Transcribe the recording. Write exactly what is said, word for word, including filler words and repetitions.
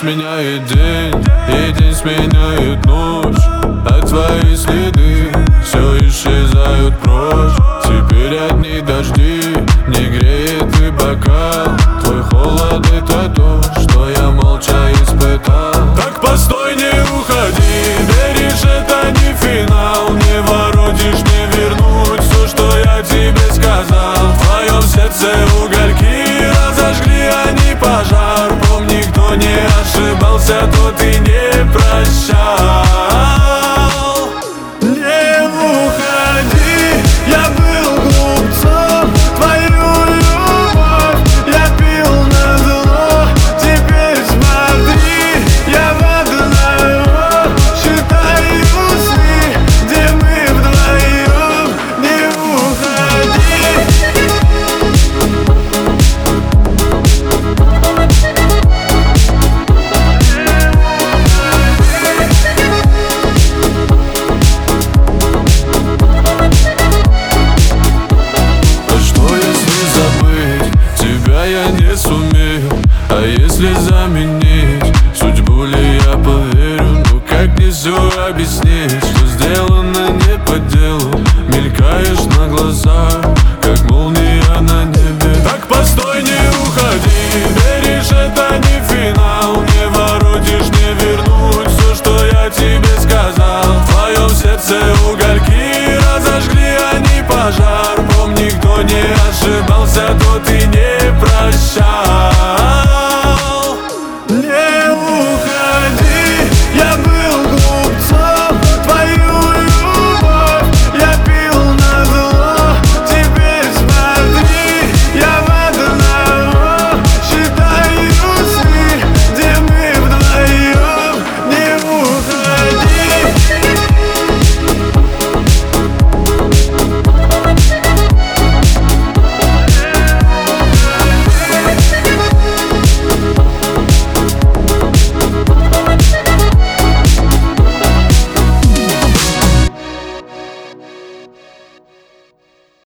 сменяет день, и день сменяет ночь, а твои следы все исчезают прочь. Теперь одни дожди, не греет и бокал. Твой холод — это то, что я молча испытал. Так постой, не уходи, веришь, это не финал. Не воротишь, не вернуть все, что я тебе сказал. В твоем сердце угольки разожгли они пожар. Помни, кто не ошибался, тот и не прощал. Не уходи, я был глупцом, твою любовь я пил назло. Теперь смотри, я в одного считаю сны, где мы вдвоем. Не уходи. А что если забыть тебя я не сумею? А если заменить судьбу ли я поверю? Ну как мне все объяснить, что сделано не по делу? Мелькаешь на глазах, как молния на небе. Так постой, не уходи, веришь, это не финал. Не воротишь, не вернуть все, что я тебе сказал. В твоем сердце угольки разожгли они пожар. Помни, кто не ошибался, тот и не прощал.